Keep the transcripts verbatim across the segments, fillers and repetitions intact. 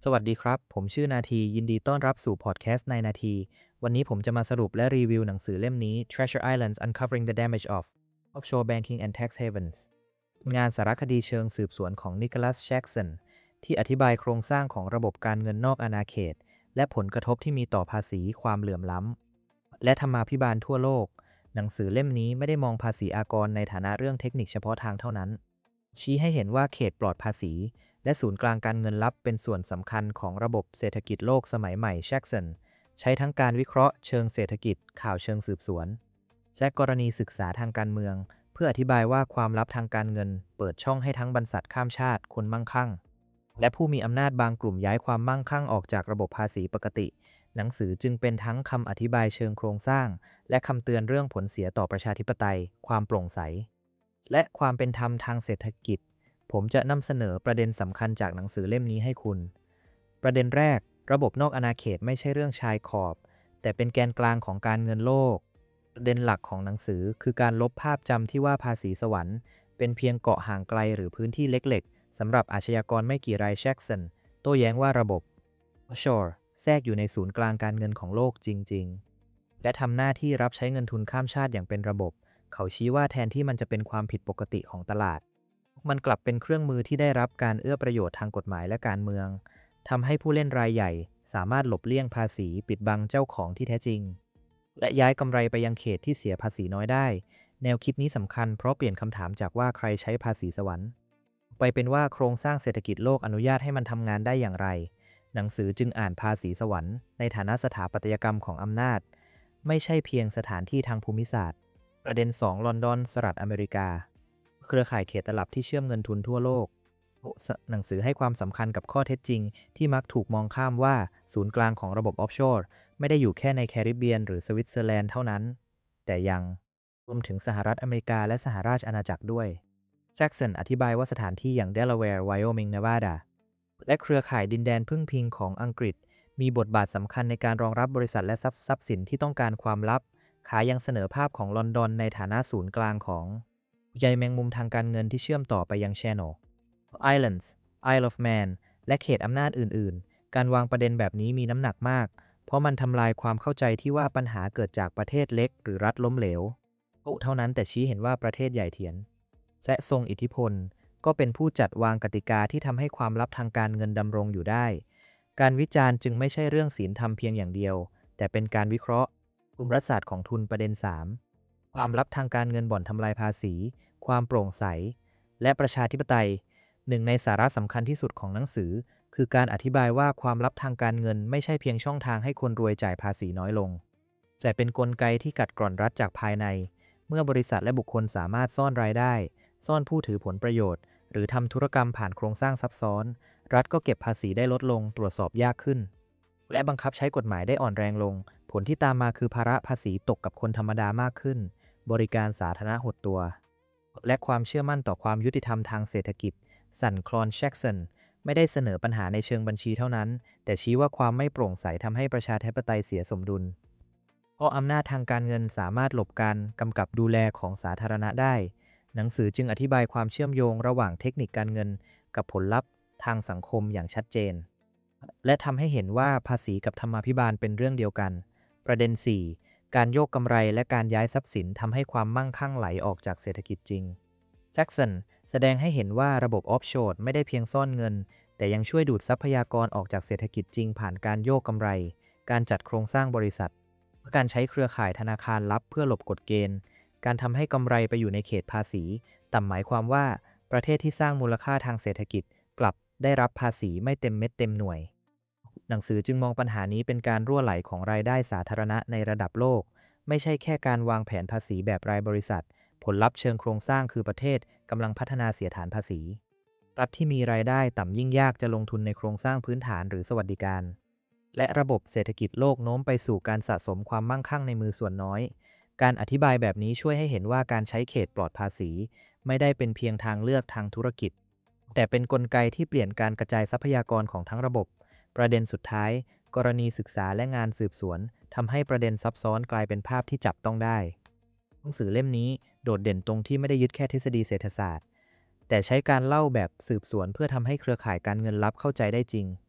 สวัสดีครับ ผมชื่อนาทียินดีต้อนรับสู่พอดแคสต์ในนาที วันนี้ผมจะมาสรุปและรีวิวหนังสือเล่มนี้ Treasure Islands Uncovering the Damage of Offshore Banking and Tax Havens งานสารคดีเชิงสืบสวนของนิโคลัสแจ็กสันที่อธิบายโครงสร้างของระบบการเงินนอกอาณาเขต และผลกระทบที่มีต่อภาษีความเหลื่อมล้ำและธรรมาภิบาลทั่วโลก หนังสือเล่มนี้ไม่ได้มองภาษีอากรในฐานะเรื่องเทคนิคเฉพาะทางเท่านั้นชี้ให้เห็นว่าเขตปลอดภาษีและศูนย์กลางการเงินลับเป็นส่วนสำคัญของระบบเศรษฐกิจโลกสมัยใหม่แจ็กสันใช้ทั้งการวิเคราะห์เชิงเศรษฐกิจข่าวเชิงสืบสวนและกรณีศึกษาทางการเมืองเพื่ออธิบายว่าความลับทางการเงินเปิดช่องให้ทั้งบรรษัทข้ามชาติคนมั่งคั่งและผู้มีอำนาจบางกลุ่มย้ายความมั่งคั่งออกจากระบบภาษีปกติหนังสือจึงเป็นทั้งคำอธิบายเชิงโครงสร้างและคำเตือนเรื่องผลเสียต่อประชาธิปไตยความโปร่งใสและความเป็นธรรมทางเศรษฐกิจผมจะนำเสนอประเด็นสำคัญจากหนังสือเล่มนี้ให้คุณประเด็นแรกระบบนอกอาณาเขตไม่ใช่เรื่องชายขอบแต่เป็นแกนกลางของการเงินโลกประเด็นหลักของหนังสือคือการลบภาพจำที่ว่าภาษีสวรรค์เป็นเพียงเกาะห่างไกลหรือพื้นที่เล็กๆสำหรับอาชญากรไม่กี่รายแจ็กสันโต้แย้งว่าระบบ offshore แทรกอยู่ในศูนย์กลางการเงินของโลกจริงๆและทำหน้าที่รับใช้เงินทุนข้ามชาติอย่างเป็นระบบเขาชี้ว่าแทนที่มันจะเป็นความผิดปกติของตลาดมันกลับเป็นเครื่องมือที่ได้รับการเอื้อประโยชน์ทางกฎหมายและการเมืองทำให้ผู้เล่นรายใหญ่สามารถหลบเลี่ยงภาษีปิดบังเจ้าของที่แท้จริงและย้ายกำไรไปยังเขตที่เสียภาษีน้อยได้แนวคิดนี้สำคัญเพราะเปลี่ยนคำถามจากว่าใครใช้ภาษีสวรรค์ไปเป็นว่าโครงสร้างเศรษฐกิจโลกอนุญาตให้มันทำงานได้อย่างไรหนังสือจึงอ่านภาษีสวรรค์ในฐานะสถาปัตยกรรมของอำนาจไม่ใช่เพียงสถานที่ทางภูมิศาสตร์ประเด็นสองลอนดอนสหรัฐอเมริกาเครือข่ายเขตตลับที่เชื่อมเงินทุนทั่วโลกหนังสือให้ความสำคัญกับข้อเท็จจริงที่มักถูกมองข้ามว่าศูนย์กลางของระบบออฟชอร์ไม่ได้อยู่แค่ในแคริบเบียนหรือสวิตเซอร์แลนด์เท่านั้นแต่ยังรวมถึงสหรัฐอเมริกาและสหราชอาณาจักรด้วยแจ็กสันอธิบายว่าสถานที่อย่างเดลาแวร์ไวโอมิงเนวาดาและเครือข่ายดินแดนพึ่งพิงของอังกฤษมีบทบาทสำคัญในการรองรับบริษัทและทรัพย์สินที่ต้องการความลับขายังเสนอภาพของลอนดอนในฐานะศูนย์กลางของใยแมงมุมทางการเงินที่เชื่อมต่อไปยัง Channel Islands Isle of Man และเขตอำนาจอื่นๆการวางประเด็นแบบนี้มีน้ำหนักมากเพราะมันทำลายความเข้าใจที่ว่าปัญหาเกิดจากประเทศเล็กหรือรัฐล้มเหลวเท่านั้นแต่ชี้เห็นว่าประเทศใหญ่เถียนและทรงอิทธิพลก็เป็นผู้จัดวางกติกาที่ทำให้ความลับทางการเงินดำรงอยู่ได้การวิจารณ์จึงไม่ใช่เรื่องศีลธรรมเพียงอย่างเดียวแต่เป็นการวิเคราะห์กลุ่มรัฐศาสตร์ของทุนประเด็นสามความลับทางการเงินบ่อนทำลายภาษีความโปร่งใสและประชาธิปไตยหนึ่งในสาระสำคัญที่สุดของหนังสือคือการอธิบายว่าความลับทางการเงินไม่ใช่เพียงช่องทางให้คนรวยจ่ายภาษีน้อยลงแต่เป็นกลไกที่กัดกร่อนรัฐจากภายในเมื่อบริษัทและบุคคลสามารถซ่อนรายได้ซ่อนผู้ถือผลประโยชน์หรือทำธุรกรรมผ่านโครงสร้างซับซ้อนรัฐก็เก็บภาษีได้ลดลงตรวจสอบยากขึ้นและบังคับใช้กฎหมายได้อ่อนแรงลงผลที่ตามมาคือภาระภาษีตกกับคนธรรมดามากขึ้นบริการสาธารณะหดตัวและความเชื่อมั่นต่อความยุติธรรมทางเศรษฐกิจสั่นคลอนแจ็กสันไม่ได้เสนอปัญหาในเชิงบัญชีเท่านั้นแต่ชี้ว่าความไม่โปร่งใสทำให้ประชาธิปไตยเสียสมดุลเพราะอำนาจทางการเงินสามารถหลบการกำกับดูแลของสาธารณะได้หนังสือจึงอธิบายความเชื่อมโยงระหว่างเทคนิคการเงินกับผลลัพธ์ทางสังคมอย่างชัดเจนและทำให้เห็นว่าภาษีกับธรรมาภิบาลเป็นเรื่องเดียวกันประเด็นสี่การโยกกำไรและการย้ายทรัพย์สินทำให้ความมั่งคั่งไหลออกจากเศรษฐกิจจริงแจ็กสันแสดงให้เห็นว่าระบบออฟชอร์ไม่ได้เพียงซ่อนเงินแต่ยังช่วยดูดทรัพยากรออกจากเศรษฐกิจจริงผ่านการโยกกำไรการจัดโครงสร้างบริษัทการใช้เครือข่ายธนาคารลับเพื่อหลบกฎเกณฑ์การทำให้กำไรไปอยู่ในเขตภาษีต่ำหมายความว่าประเทศที่สร้างมูลค่าทางเศรษฐกิจกลับได้รับภาษีไม่เต็มเม็ดเต็มหน่วยหนังสือจึงมองปัญหานี้เป็นการรั่วไหลของรายได้สาธารณะในระดับโลกไม่ใช่แค่การวางแผนภาษีแบบรายบริษัทผลลัพธ์เชิงโครงสร้างคือประเทศกำลังพัฒนาเสียฐานภาษีรัฐที่มีรายได้ต่ำยิ่งยากจะลงทุนในโครงสร้างพื้นฐานหรือสวัสดิการและระบบเศรษฐกิจโลกโน้มไปสู่การสะสมความมั่งคั่งในมือส่วนน้อยการอธิบายแบบนี้ช่วยให้เห็นว่าการใช้เขตปลอดภาษีไม่ได้เป็นเพียงทางเลือกทางธุรกิจแต่เป็นกลไกที่เปลี่ยนการกระจายทรัพยากรของทั้งระบบประเด็นสุดท้ายกรณีศึกษาและงานสืบสวนทำให้ประเด็นซับซ้อนกลายเป็นภาพที่จับต้องได้หนังสือเล่มนี้โดดเด่นตรงที่ไม่ได้ยึดแค่ทฤษฎีเศรษฐศาสตร์แต่ใช้การเล่าแบบสืบสวนเพื่อทำให้เครือข่ายการเงินลับเข้าใจได้จริง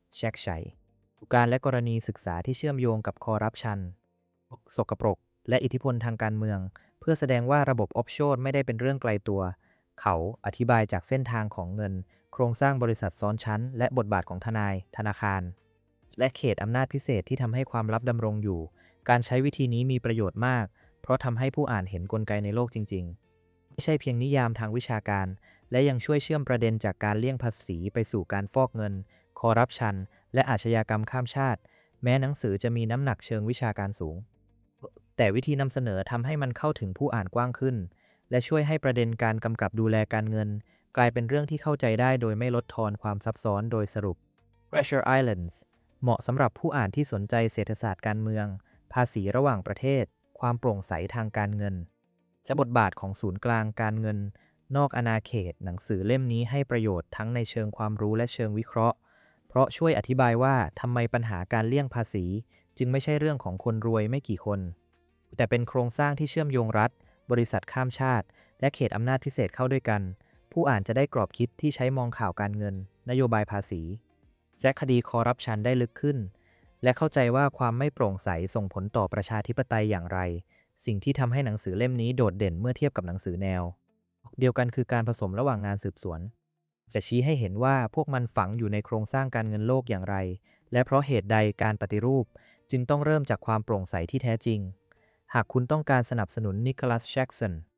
แชกชัยการและกรณีศึกษาที่เชื่อมโยงกับคอร์รัปชันสกปรกและอิทธิพลทางการเมืองเพื่อแสดงว่าระบบออฟโชร์ไม่ได้เป็นเรื่องไกลตัวเขาอธิบายจากเส้นทางของเงินโครงสร้างบริษัทซ้อนชั้นและบทบาทของทนายธนาคารและเขตอำนาจพิเศษที่ทำให้ความลับดำรงอยู่การใช้วิธีนี้มีประโยชน์มากเพราะทำให้ผู้อ่านเห็นกลไกในโลกจริงๆไม่ใช่เพียงนิยามทางวิชาการและยังช่วยเชื่อมประเด็นจากการเลี่ยงภาษีไปสู่การฟอกเงินคอร์รัปชันและอาชญากรรมข้ามชาติแม้หนังสือจะมีน้ำหนักเชิงวิชาการสูงแต่วิธีนำเสนอทำให้มันเข้าถึงผู้อ่านกว้างขึ้นและช่วยให้ประเด็นการกำกับดูแลการเงินกลายเป็นเรื่องที่เข้าใจได้โดยไม่ลดทอนความซับซ้อนโดยสรุป Treasure Islands เหมาะสำหรับผู้อ่านที่สนใจเศรษฐศาสตร์การเมืองภาษีระหว่างประเทศความโปร่งใสทางการเงินและบทบาทของศูนย์กลางการเงินนอกอาณาเขตหนังสือเล่มนี้ให้ประโยชน์ทั้งในเชิงความรู้และเชิงวิเคราะห์เพราะช่วยอธิบายว่าทำไมปัญหาการเลี่ยงภาษีจึงไม่ใช่เรื่องของคนรวยไม่กี่คนแต่เป็นโครงสร้างที่เชื่อมโยงรัฐบริษัทข้ามชาติและเขตอำนาจพิเศษเข้าด้วยกันผู้อ่านจะได้กรอบคิดที่ใช้มองข่าวการเงินนโยบายภาษีและคดีคอร์รัปชันได้ลึกขึ้นและเข้าใจว่าความไม่โปร่งใสส่งผลต่อประชาธิปไตยอย่างไรสิ่งที่ทำให้หนังสือเล่มนี้โดดเด่นเมื่อเทียบกับหนังสือแนวเดียวกันคือการผสมระหว่างงานสืบสวนจะชี้ให้เห็นว่าพวกมันฝังอยู่ในโครงสร้างการเงินโลกอย่างไรและเพราะเหตุใดการปฏิรูปจึงต้องเริ่มจากความโปร่งใสที่แท้จริงหากคุณต้องการสนับสนุนนิโคลัส แจ็กสัน